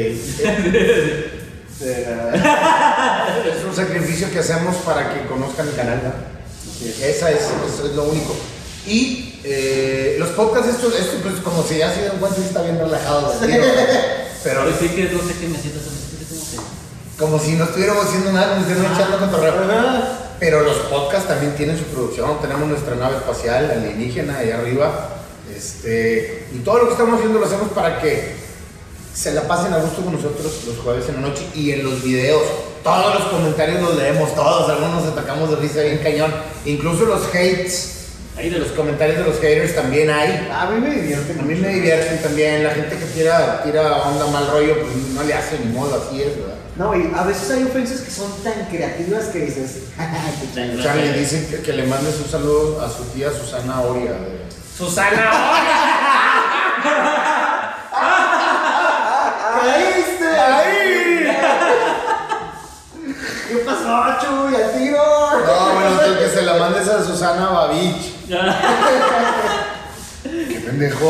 un sacrificio que hacemos para que conozcan el canal, ¿no? Eso es lo único. Y los podcasts estos pues como si ya se dieron cuenta, está bien relajado. Pero Pero sí que no sé qué me siento como si no estuviéramos haciendo nada, como si estuviéramos echando cotorreo. Pero los podcasts también tienen su producción. Tenemos nuestra nave espacial alienígena ahí arriba. Y todo lo que estamos haciendo lo hacemos para que se la pasen a gusto con nosotros los jueves en la noche. Y en los videos, todos los comentarios los leemos, todos. Algunos nos atacamos de risa bien cañón. Incluso los hates. Ahí de los comentarios de los haters también hay. A mí me divierten. A mí me divierten también. La gente que tira onda mal rollo, pues no le hace ni modo, así es, ¿verdad? No, y a veces hay ofensas que son tan creativas que dices. Charlie dice que le mandes un saludo a su tía Susana Oria. ¡Susana! ¡Caíste! ¡Ahí! ¿Qué pasó, Chuy? ¡Al tiro! No, bueno, que se la mandes a Susana Babich. Qué pendejo,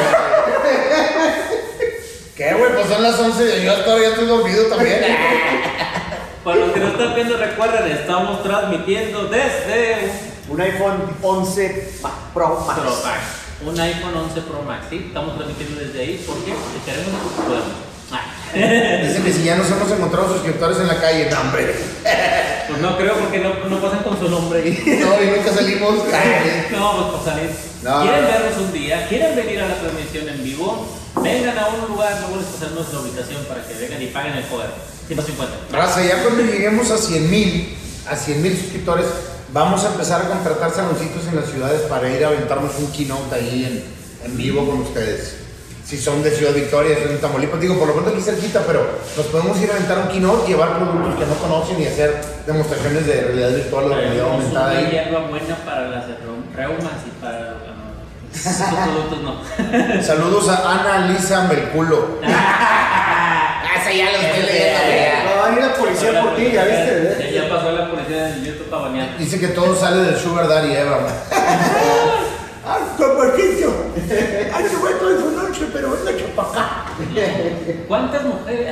¿Qué, güey? Pues son las 11 y yo todavía estoy dormido también. Para los que no están viendo, recuerden, estamos transmitiendo desde Un iPhone 11 Pro Max. un iPhone 11 Pro Max, ¿sí? Estamos transmitiendo desde ahí porque si queremos, podemos. Dicen que si ya nos hemos encontrado suscriptores en la calle, no, hombre. Pues no creo porque no pasan con su nombre. No, y nunca salimos. No, pues por salir. No. ¿Quieren vernos un día? ¿Quieren venir a la transmisión en vivo? Vengan a un lugar, luego les pasamos la ubicación para que vengan y paguen el poder. 150. Raza, ya cuando lleguemos a 100,000 suscriptores, vamos a empezar a contratar saloncitos en las ciudades para ir a aventarnos un keynote ahí en vivo con ustedes. Si son de Ciudad Victoria, son de Tamaulipas, digo, por lo pronto aquí cerquita, pero nos podemos ir a aventar un keynote, llevar productos que no conocen y hacer demostraciones de realidad virtual o de realidad aumentada una ahí. hierba buena para las reumas y para esos productos no. Saludos a Ana Lisa Melculo. Esa ya lo estoy leyendo. Va a venir la policía por ti, ya viste. Ya pasó la policía en YouTube para bañar. Dice que todo sale del Sugar Daddy Eva. ¡Ay, papacito! ¡Ay, se fue toda su noche, pero venga para acá! ¿Cuántas mujeres?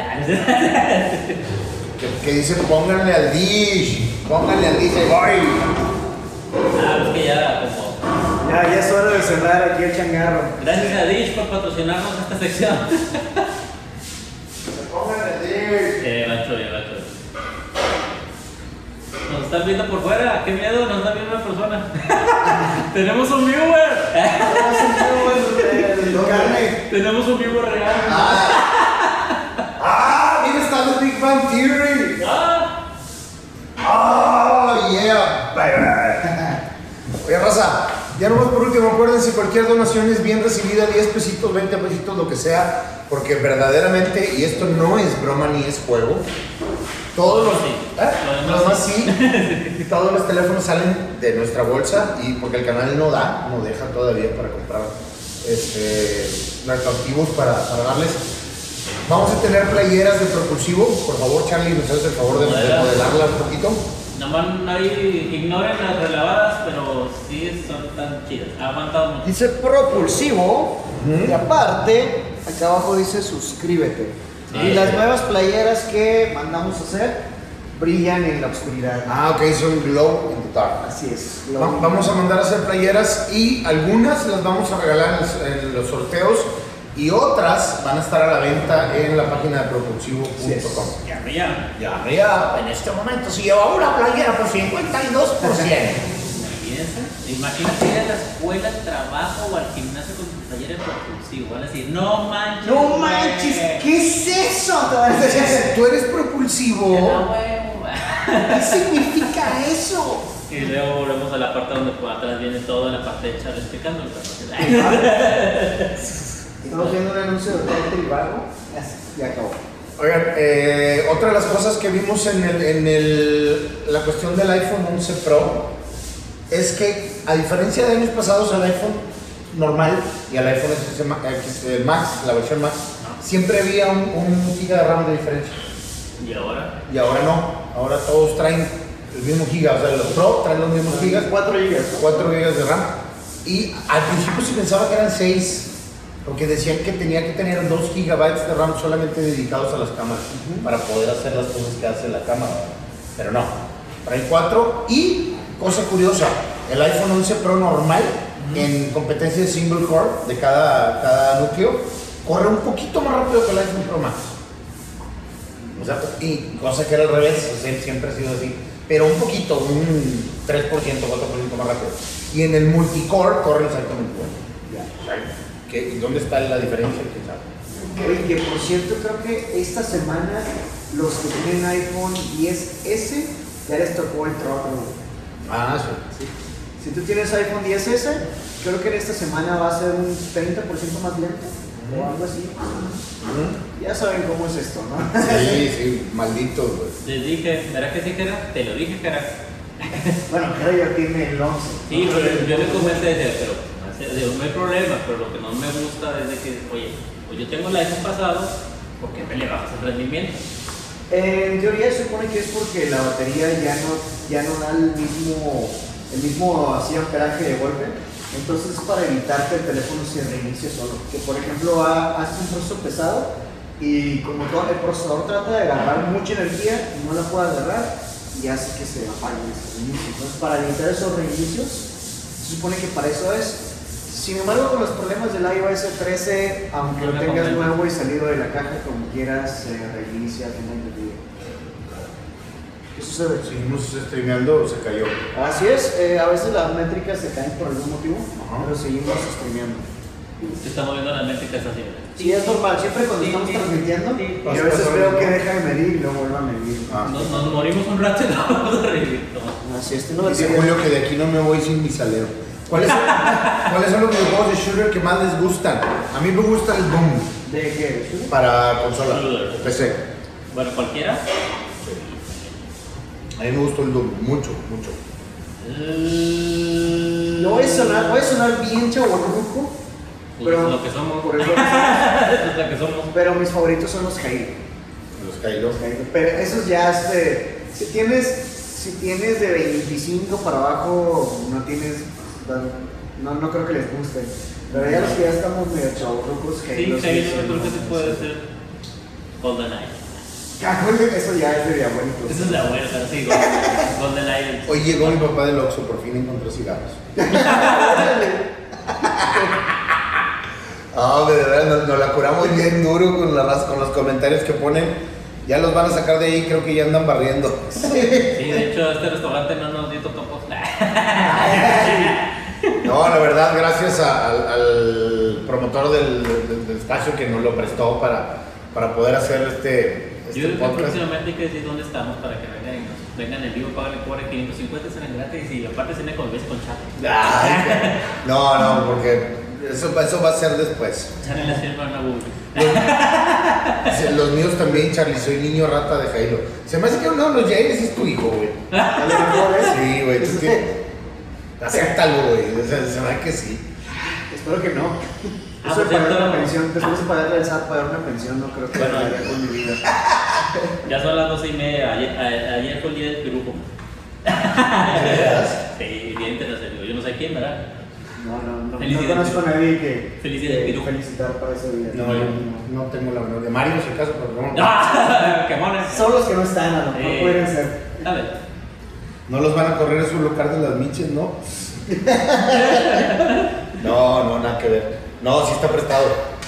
Que dice, pónganle al dish, ahí voy. Es que ya como. Ya es hora de cerrar aquí el changarro. Gracias a Dish por patrocinarnos esta sección. Pónganle al dish. Macho. Nos están viendo por fuera, qué miedo, nos está viendo una persona. Tenemos un viewer. Tenemos un viewer real. Mira, está The Big Bang Theory. Oh, yeah, baby. Oye, raza, ya nomás por último, acuérdense, cualquier donación es bien recibida, 10 pesitos, 20 pesitos, lo que sea, porque verdaderamente, y esto no es broma ni es juego, todos los, lo demás sí, todos los teléfonos salen de nuestra bolsa, y porque el canal no deja todavía para comprar retroactivos para darles. Vamos a tener playeras de propulsivo, por favor Charlie, nos haces el favor de modelarla un poquito. Nomás ignoren las relavadas, pero sí son tan chidas. Ha aguantado mucho. Dice propulsivo, y aparte, acá abajo dice suscríbete. Sí. Y las nuevas playeras que mandamos a hacer brillan en la oscuridad. Ah, ok, son glow in the dark. Así es. Vamos a mandar a hacer playeras y algunas las vamos a regalar en los sorteos y otras van a estar a la venta en la página de propulsivo.com. Ya, en este momento se lleva una playera por 52%. Imagínate ir a la escuela, al trabajo o al gimnasio con tu taller de propulsivo. Van a decir, no manches. ¡No manches! ¿Qué es eso? Tú eres propulsivo. ¿Qué significa eso? Y luego volvemos a la parte donde por atrás viene toda la parte de Charlie explicando. Estamos viendo un anuncio de Hotel Trivago. Ya acabó. Oigan, otra de las cosas que vimos en la cuestión del iPhone 11 Pro es que, a diferencia de años pasados, al iPhone normal y al iPhone Max, la versión Max, siempre había un giga de RAM de diferencia. ¿Y ahora? Y ahora no, ahora todos traen el mismo giga, o sea, los Pro traen los mismos gigas. 4 gigas. 4 gigas de RAM. Y al principio se pensaba que eran 6, porque decían que tenía que tener 2 gigabytes de RAM solamente dedicados a las cámaras, para poder hacer las cosas que hace la cámara. Pero no, trae 4 y, cosa curiosa, el iPhone 11 Pro normal, en competencia de single core de cada núcleo, corre un poquito más rápido que el iPhone Pro Max. O sea, y cosa que era al revés, o sea, siempre ha sido así, pero un poquito, un 3%, 4% más rápido. Y en el multicore corre exactamente igual. ¿Y dónde está la diferencia? ¿Quién sabe? Oye, que por cierto, creo que esta semana los que tienen iPhone 10S ya les tocó el throttle. Ah, sí. Si tú tienes iPhone 10S, creo que en esta semana va a ser un 30% más lento o algo así. Ya saben cómo es esto, ¿no? Sí, maldito, güey. Les dije, ¿verdad que sí, Jera? Te lo dije, Jera. Bueno, Jera ya tiene el 11. Sí, pero yo le comenté, pero no hay problema, pero lo que no me gusta es de que, oye, pues yo tengo el iPhone pasado, ¿por qué me le bajas el rendimiento? En teoría se supone que es porque la batería ya no da el mismo así amperaje de golpe. Entonces es para evitar que el teléfono se reinicie solo. Que por ejemplo hace un proceso pesado y como todo el procesador trata de agarrar mucha energía y no la puede agarrar y hace que se apague ese reinicio. Entonces para evitar esos reinicios se supone que para eso es. Sin embargo, con los problemas del iOS 13, aunque lo tengas nuevo y salido de la caja como quieras, se reinicia al final del día. ¿Qué sucede? Seguimos streameando, se cayó. Así es, a veces las métricas se caen por algún motivo, pero seguimos streameando. Se está moviendo la métrica así. Sí, es normal, siempre cuando estamos transmitiendo, sí. y a veces veo que deja de medir y luego vuelve a medir. Nos morimos un rato y no vamos a revivir. Así es, Dice Julio que de aquí no me voy sin mi salero. ¿Cuáles son los videojuegos de shooter que más les gustan? A mí me gusta el Doom. ¿De qué? Para consola, PC. Bueno, cualquiera. A mí me gustó el Doom, mucho. No voy a sonar bien chavorruco, pero lo que somos. por eso, Lo que somos. pero mis favoritos son los Halo. Los Halo. Pero esos ya si tienes de 25 para abajo, no creo que les guste. Pero ya los que ya estamos medio chavorrucos, Sí, Halo, yo creo que se puede hacer GoldenEye. Eso ya es de abuelitos. Esa es la buena, sí, GoldenEye. Hoy llegó mi papá del Oxxo, por fin encontró cigarros. De verdad, nos la curamos bien duro con los comentarios que ponen. Ya los van a sacar de ahí, creo que ya andan barriendo. Sí, de hecho, este restaurante no nos dio totopos. No, la verdad, gracias al promotor del espacio que nos lo prestó para poder hacer Yo creo que próximamente hay que decir dónde estamos para que vengan, vengan en vivo, paguen por 550, serán gratis y aparte cine con beso con chat. No, porque eso va a ser después. Charlie les firma una bulla. Los míos también, Charlie, soy niño rata de Jairo. Se me hace que uno de los Jailes es tu hijo, güey. A lo mejor es. Sí, güey, tú tienes. Acéptalo, güey. O sea, se me hace que sí. Espero que no. Ah, Eso de por pagar cierto, una pensión, después de pagarle al SAT, pagar una pensión, no creo que Bueno, lo haría con mi vida. Ya son las 12:30, ayer fue el día del pirujo. Sí, día internacional. Yo no sé quién, ¿verdad? No Felicidades. conozco a nadie que Felicidades, pirujo. felicitar para ese día. No tengo la menor de Mario, si acaso, pero no. ¡Qué mones! Son los que no están, a lo mejor pueden ser. A ver. No los van a correr en su local de las miches, ¿no? No, nada que ver. No, sí está prestado.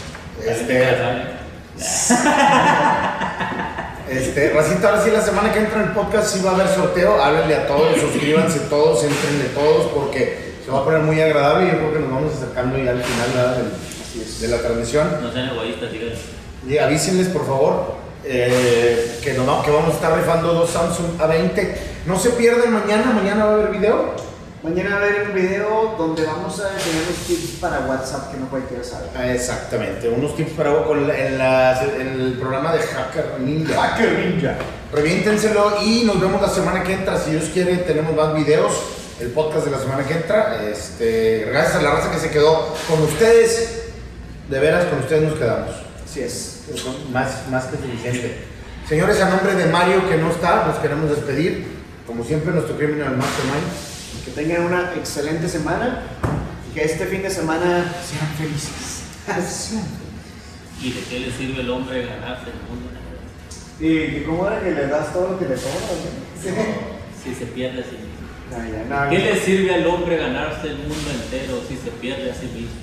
Racita, ahora sí la semana que entra en el podcast sí va a haber sorteo. Háblenle a todos, suscríbanse todos, entrenle todos porque se va a poner muy agradable y yo creo que nos vamos acercando ya al final, ¿verdad? De la transmisión. No sean egoístas, díganle. Y avísenles por favor que vamos a estar rifando 2 Samsung A20. No se pierdan mañana va a haber video. Mañana va a haber un video donde vamos a enseñar los tips para WhatsApp que no cualquiera sabe. Exactamente, unos tips para en el programa de Hacker Ninja. Reviéntenselo y nos vemos la semana que entra. Si Dios quiere, tenemos más videos. El podcast de la semana que entra. Gracias a la raza que se quedó con ustedes. De veras, con ustedes nos quedamos. Así es. Más que suficiente. Señores, a nombre de Mario que no está, nos queremos despedir. Como siempre, nuestro Criminal Mastermind. Que tengan una excelente semana y que este fin de semana sean felices. ¿Y de qué le sirve el hombre ganarse el mundo? Y cómo era que le das todo lo que le sobra, ¿no? Si se pierde a sí mismo. No, ¿Qué le sirve al hombre ganarse el mundo entero si se pierde a sí mismo?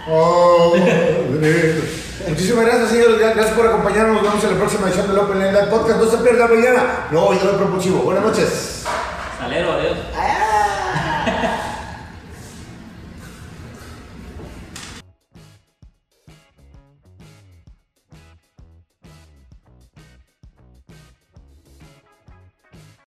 Muchísimas gracias, señores. Gracias por acompañarnos. Nos vemos en la próxima edición del Open Line Podcast. No se pierda mañana. No, yo lo propulsivo. Buenas noches. Salero, adiós.